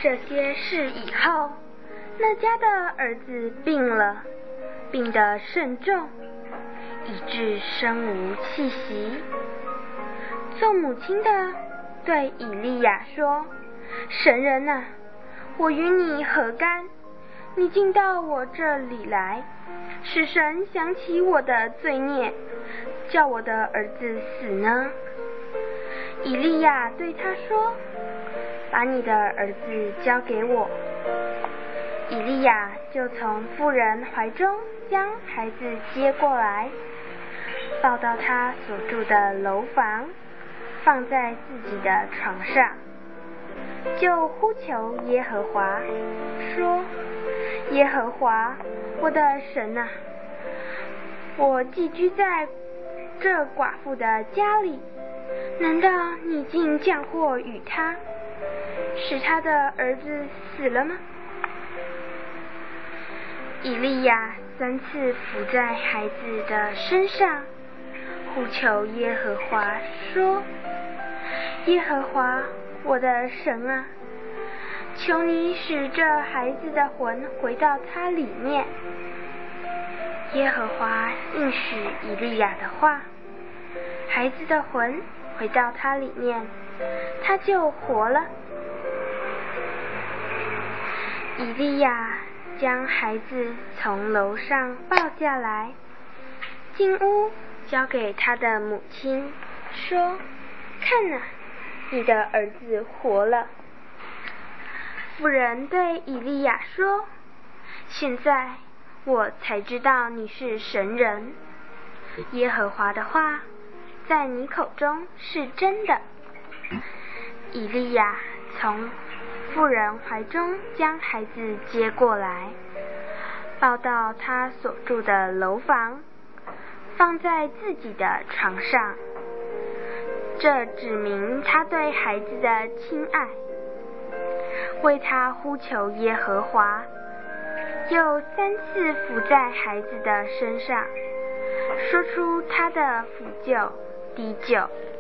这些事以后，那家的儿子病了，病得甚重，以致身无气息。做母亲的对以利亚说：神人啊，我与你何干？你竟到我这里来，使神想起我的罪孽，叫我的儿子死呢？以利亚对他说：把你的儿子交给我。以利亚就从妇人怀中将孩子接过来，抱到他所住的楼房，放在自己的床上，就呼求耶和华，说：耶和华，我的神啊，我寄居在这寡妇的家里，难道你竟降祸与他，使他的儿子死了吗？以利亚3次伏在孩子的身上，呼求耶和华说：耶和华，我的神啊，求你使这孩子的魂回到他里面。耶和华应许以利亚的话，孩子的魂回到他里面，他就活了。以利亚将孩子从楼上抱下来，进屋交给他的母亲，说：看哪，你的儿子活了。妇人对以利亚说：现在我才知道你是神人，耶和华的话在你口中是真的。以利亚从妇人怀中将孩子接过来，抱到他所住的楼房，放在自己的床上，这指明他对孩子的亲爱，为他呼求耶和华，又3次伏在孩子的身上，说出他的苦救、低救。